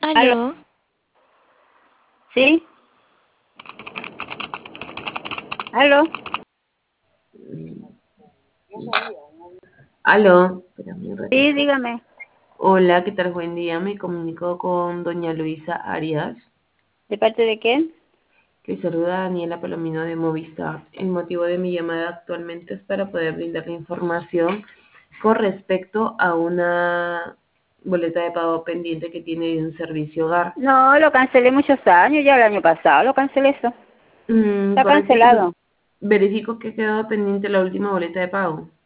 ¿Aló? Aló, ¿Sí? ¿Aló? Aló, espérame un Sí, ratito. dígame. Hola, ¿qué tal? Buen día. Me comunico con doña Luisa Arias, ¿De parte de quién? que saluda a Daniela Palomino de Movistar. El motivo de mi llamada actualmente es para poder brindarle información con respecto a una boleta de pago pendiente que tiene de un servicio hogar. No, lo cancelé muchos años, ya el año pasado lo cancelé eso. Está Correcto, pero cancelado. verifico que ha quedado pendiente la última boleta de pago.